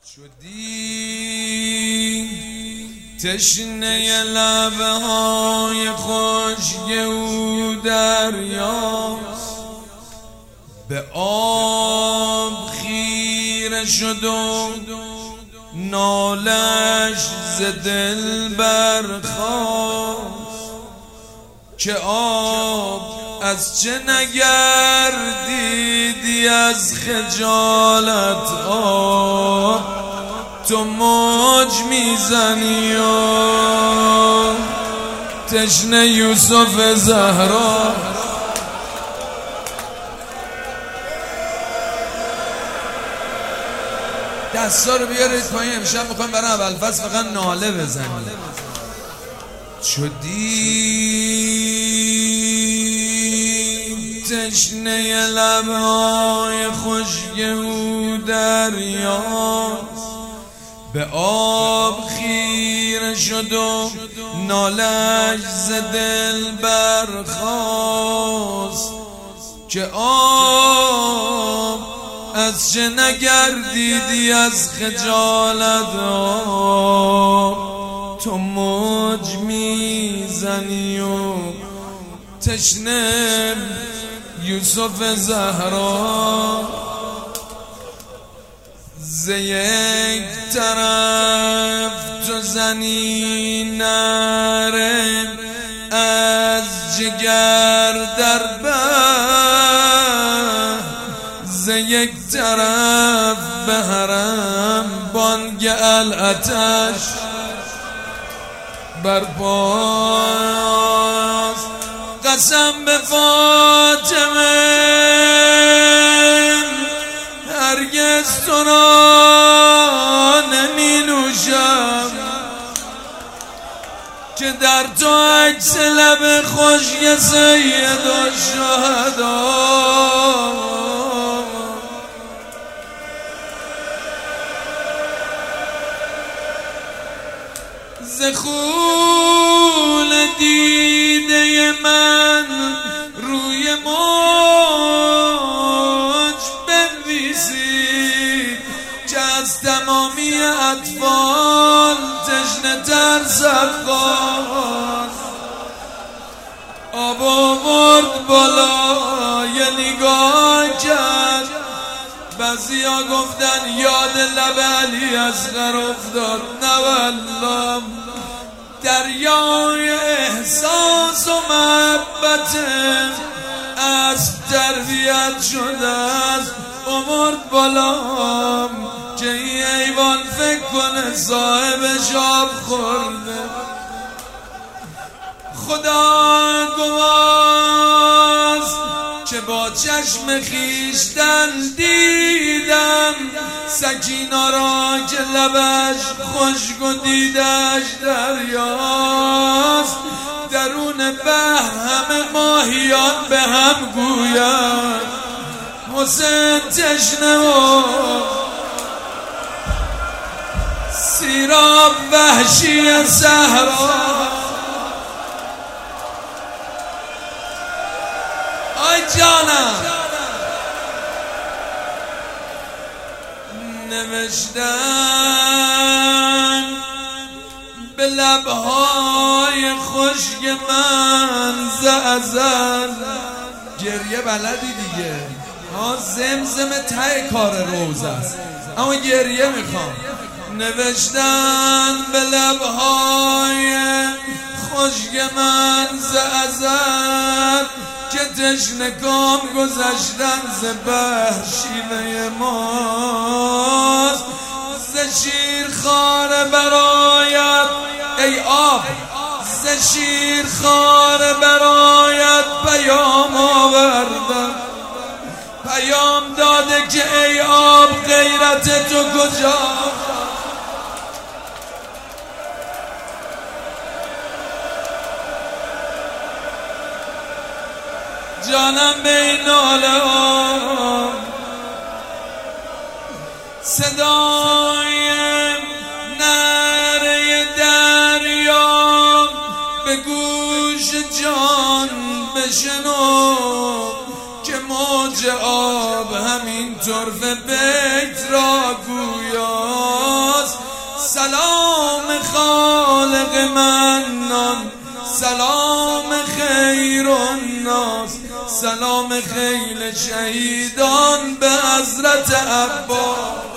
شدی تشنه لبه های خشک او دریاست، به آب خیره شد و نالش ز دل برخاست که آب از چه نگردیدی از خجالت آب تو موج میزنی و تشنه یوسف زهرا. دستا رو بیارید پایین، امشب میخوایم برای اول فصل فقط ناله بزنیم. شدی تشنه لبهای خشک او دریاست، به آب خیره شد و نالش ز دل برخاست که آب از چه نگردیدی از خجالت آب تو موج میزنی و تشنه یوسف زهرا. ز یک طرف تو زنی نره از جگر در بر، ز یک طرف به حرم بانگ العطش برپاست. قسم به فاطمه هرگز تو را نمی نوشم که در تو عکس لب خشک سید الشهدا. ز خون دیده من روی موج بنویسی که از تمامی اطفال تشنه تر سخاست. آب آورد بالا یه نگاه کرد، بعضیا گفتن یاد لب علی اصغر افتاد. نه والله، دریای احساس و محبت از تربیت شده است. آورد بالا که این حیوان فکر کنه صاحبش آب خورده. خدا گواست که با چشم خیشتن دیدم سکینا را که لبش خشک و دیدش دریاست. درون بحر همه ماهیان به هم گوید حسین تشنه و سیراب وحشی صحرا. آی جانم نوشتن به لبهای خشک من ز ازل. گریه بلدی دیگه، زمزم ته کار روز است، اما گریه میخوام. نوشتن به لبهای خشک من ز ازل که تشنگان گذشتن ز بحر شیوه ماست. ز شیرخوار برایت ای آب، ز شیرخوار برایت پیام آوردم، پیام داده که ای آب غیرت تو کجا. جانم به این ناله ها صدای نره دریا به گوش جان بشنو که موج آب همین طرف بیت را گویا سلام خالق منان، سلام خیر الناس، سلام خیل شهیدان به حضرت عباس.